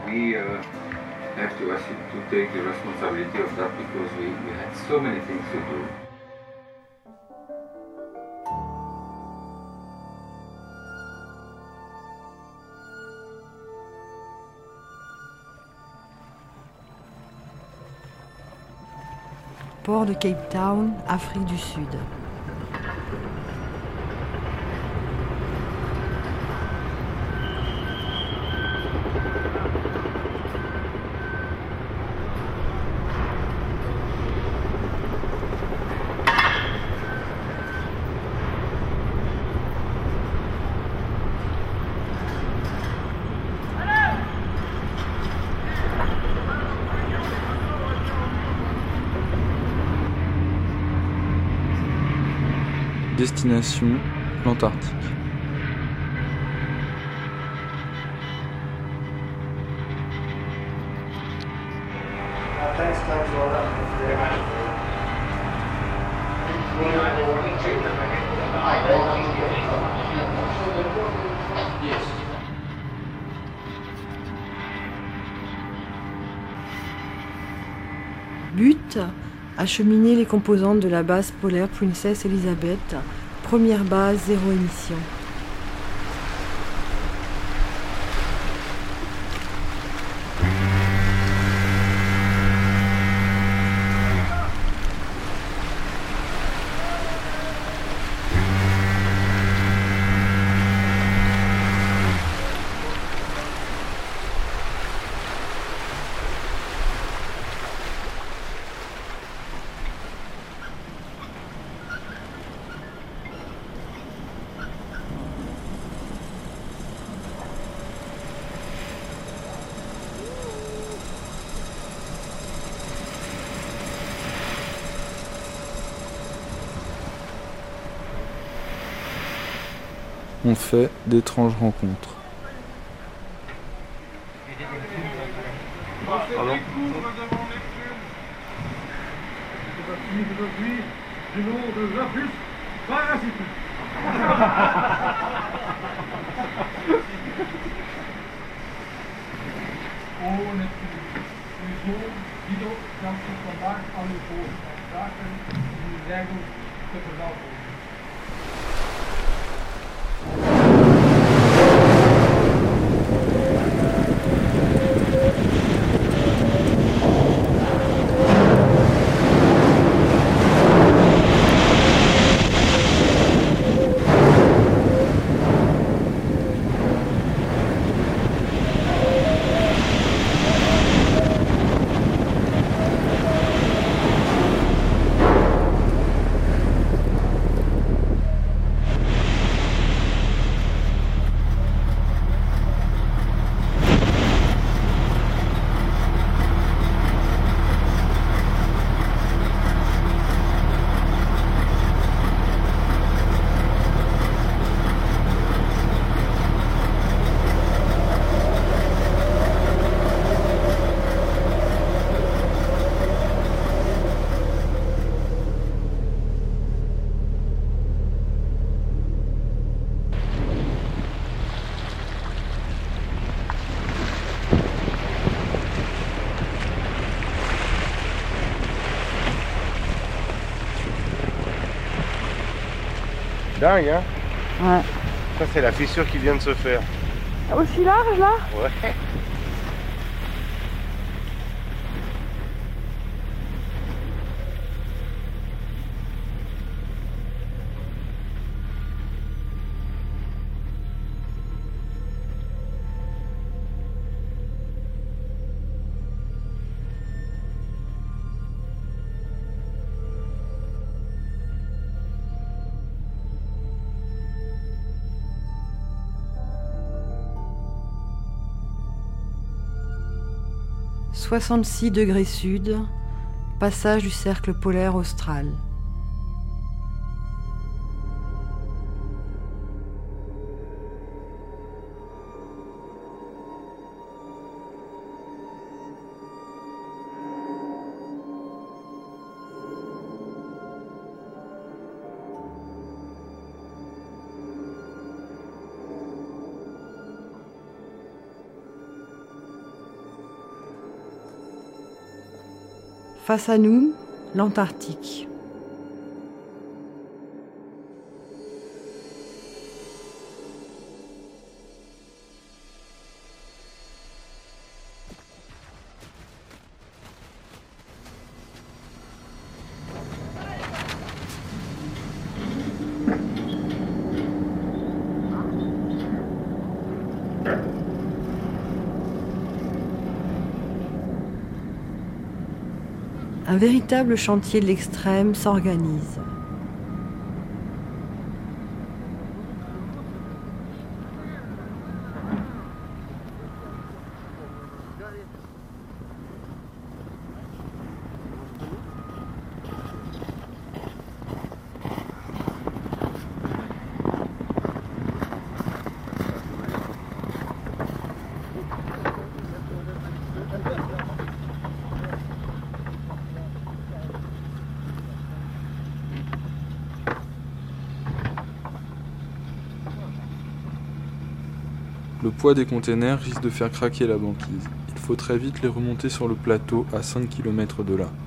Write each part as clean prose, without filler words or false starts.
we have to assume to take the responsibility of that because we had so many things to do. Port de Cape Town, Afrique du Sud. Destination, l'Antarctique. But, acheminer les composantes de la base polaire Princess Elizabeth, première base zéro émission. On fait d'étranges rencontres. Pardon ? Du nom de Lapus Parasite. Ohne Wieso, Guido, kannst du vandaag aan uw voorstel vragen die regels te vermelden. Dingue, hein? Ouais. Ça, c'est la fissure qui vient de se faire. Aussi large là? Ouais. « 66 degrés sud, passage du cercle polaire austral. Face à nous, l'Antarctique. Un véritable chantier de l'extrême s'organise. Le poids des containers risque de faire craquer la banquise. Il faut très vite les remonter sur le plateau à 5 km de là.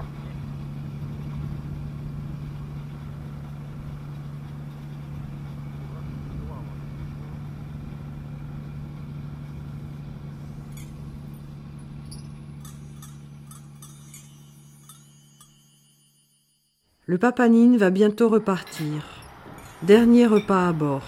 Le Papanine va bientôt repartir. Dernier repas à bord.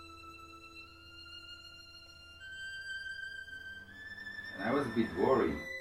I was a bit worried